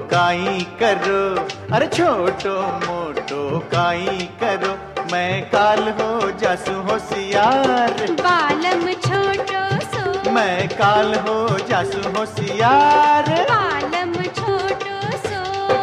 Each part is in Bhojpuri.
काई करो, अरे छोटो मोटो काई करो, मैं काल हो जासू होशियार। बालम छोटो सो, मैं काल हो जासू होशियार। बालम छोटो सो।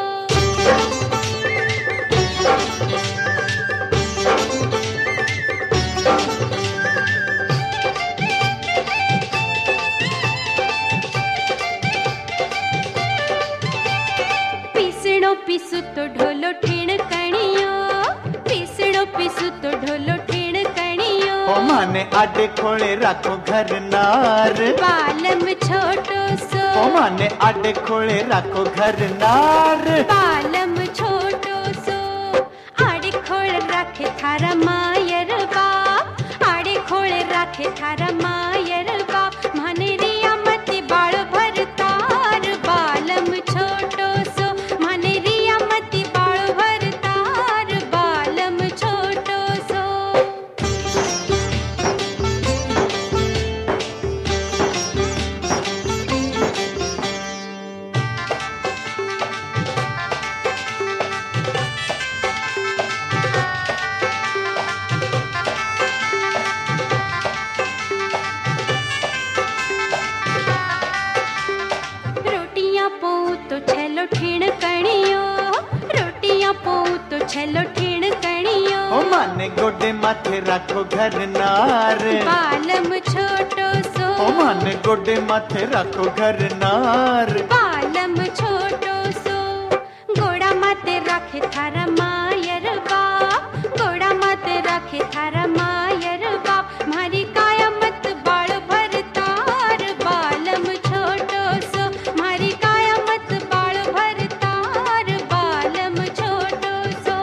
पीसणो पीसू तो ढोलो ठेण कणियो, पीसणो पीसू तो ढोलो ठेण कणियो। ओ माने आडे खोले राखो घर नार। बालम छोटो सो, ओ माने आडे खोले राखो घर नार। बालम छोटो सो। आड़े खोल राखे थारा मायर बाप, आड़े खोल राखे थारा मायर बाप। माने रिया मती बाळ भरतार, बालम छोटो सो। माने रिया मती बाळ भरतार, बालम छोटो सो। रोटियां पोऊ तो छेलो ठेण कणियो, रोटियां पोऊ तो छेलो ठेण कणियो। ओ माने गोडे माथे राखो घर नार। बालम छोटो सो, ओ माने गोडे माथे राखो घर नार। बालम छोटो सो। गोड़ा माते राखे थारा मायर बाप, गोड़ा माते राखे थारा मायर बाप। मारी काया मत बाळ भरतार, बालम छोटो सो। मारी काया मत बाळ भरतार, बालम छोटो सो।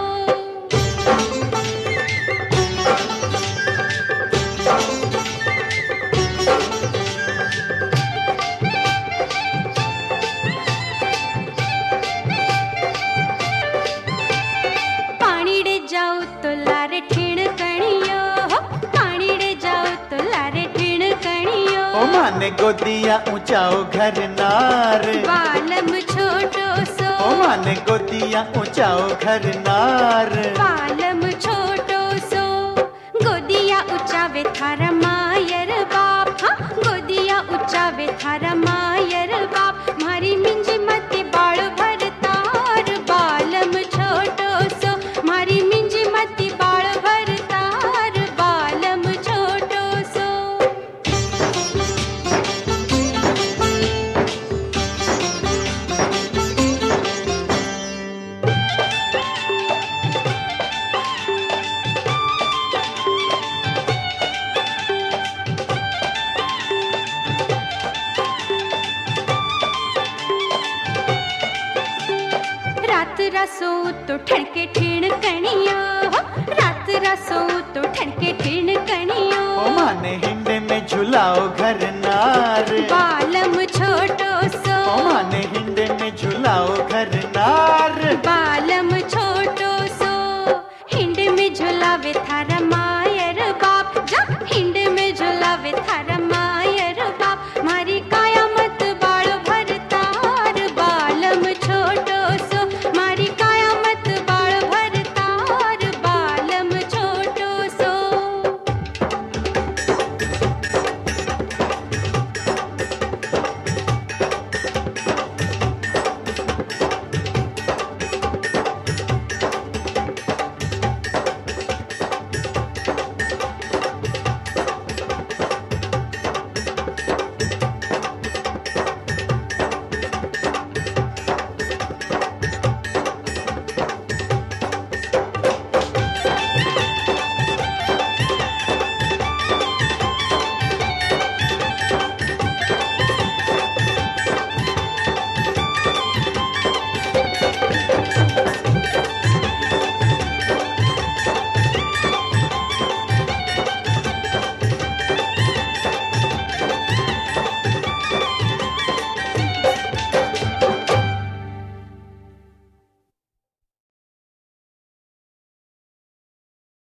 पाणीडे जाऊ तो लारे ठेण कणियो, पाणीडे जाऊ तो लारे ठेण कणियो। ओ माने गोदिया ऊंचाओ घर नार। बालम छोटो सो, ओ माने गोदिया ऊंचाओ घर नार। बालम छोटो सो। गोदिया ऊंचावे थारा मायर बाप, हाँ गोदिया ऊंचावे थारा मायर बाप। मारी मिंजी मती बाळ भरतार, बालम छोटो सो। मारी मिंजी मती बाळ भरतार, बालम छोटो सो। रात रासो तो ठणके ठेण कणियो, रात रासो तो ठणके ठेण कणियो। ओ माने हिंडे में झुलाओ घर